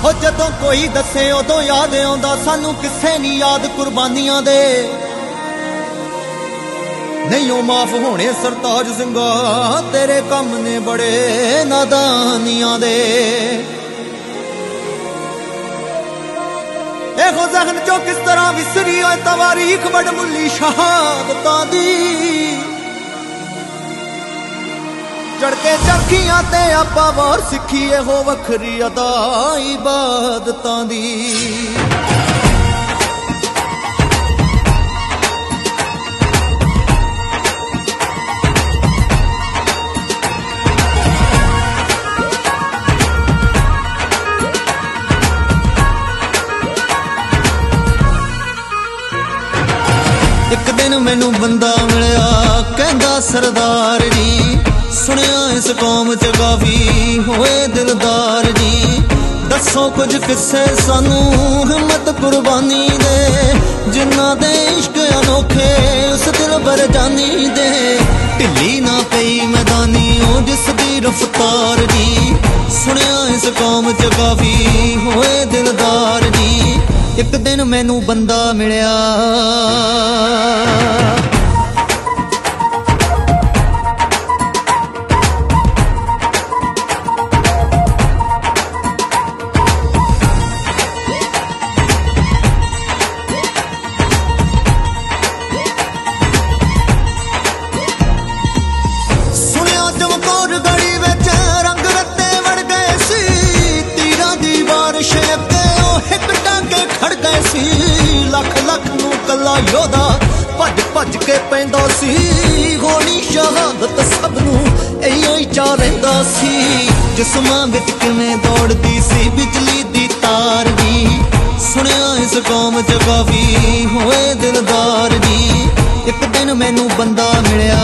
हो जदों कोई दसे उदों याद आउंदा सानू किसे नहीं याद कुर्बानियां दे नहीं ओ माफ होने सरताज सिंगा तेरे कम ने बड़े नादानियां दे एहो जहन चो किस तरह विसरी होए तवारीख बड़मुल्ली शहादतां दी चढ़के चरखियां ते आपां वार सिखी हो वखरी अदा इबादतां दी एक दिन मैनू बंदा मिलया कहंदा सरदार जी सुनिया इस कौम च काफी होए दिलदार जी दसो कुछ किस्से सानू हिम्मत कुर्बानी दे जिन्ना दे इश्क अनोखे उस दिल पर जानी दे ढिली ना पई मैदानी ओ जिस दी रफ्तार जी सुनिया इस कौम च काफी होए दिलदार जी एक दिन मैनू बंदा मिलया लख लख नू कला योधा भज भज के पैंदा सी होनी शहादत सब नू इयो ही चा रहिंदा सी जिस्मां विच किवें दौड़दी सी बिजली दी तार जी सुनिया इस कौम च काफी होए दिलदार जी एक दिन मैनू बंदा मिलया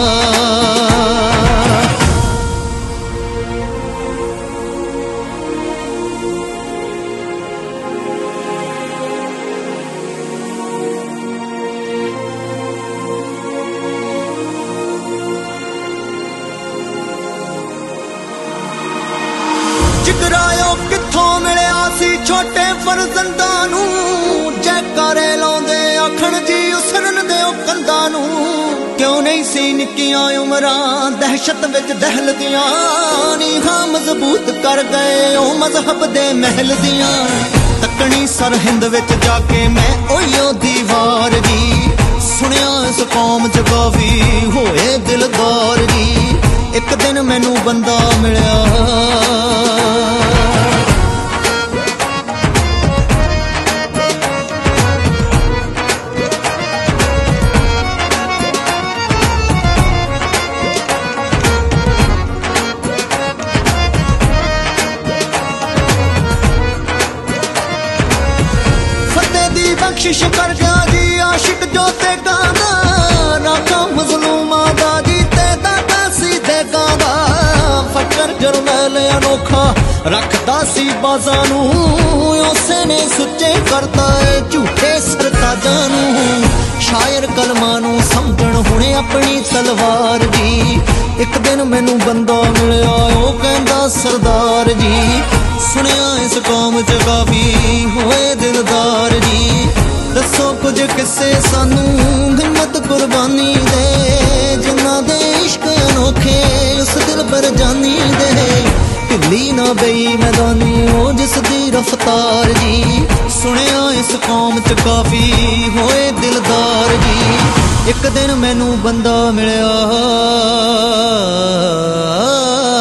जिगरायो कित्थों मिलिया सी छोटे फरजंदां नू जैकारे लाउंदे आखण जी उसरन दे कंधां नू क्यों नहीं सी निक्कियां उमरां दहशत विच दहलदियां नीहां मजबूत कर गए ओ मजहब दे महल दियां तकनी सरहिंद विच जाके मैं ओयो दीवार जी सुनिया इस कौम च काफी होए दिलदार जी एक दिन मैनू बंदा मिलया बख्शिश कर गया जी आशिक जो ते गाना राखा मजलूमा दा जी ते दादा सीधे गाना फकर जरनैल अनोखा रखदा सी बाज़ां नू उसे ने सुच्चे करता है झूठे सरताजां नू शायर कलमां नू समझण हुणे अपनी तलवार जी एक दिन मैनू बंदा मिलया ओ कहंदा सरदार जी सुनिया इस कौम च काफी होए दिलदार जी दसो कुछ किस्से सानू हिम्मत कुर्बानी दे जिन्ना दे इश्क अनोखे उस दिल पर जानी दे ढिली ना बई मैदानी ओ जिस दी रफ्तार जी सुनिया इस कौम च काफी होए दिलदार जी एक दिन मैनू बंदा मिलया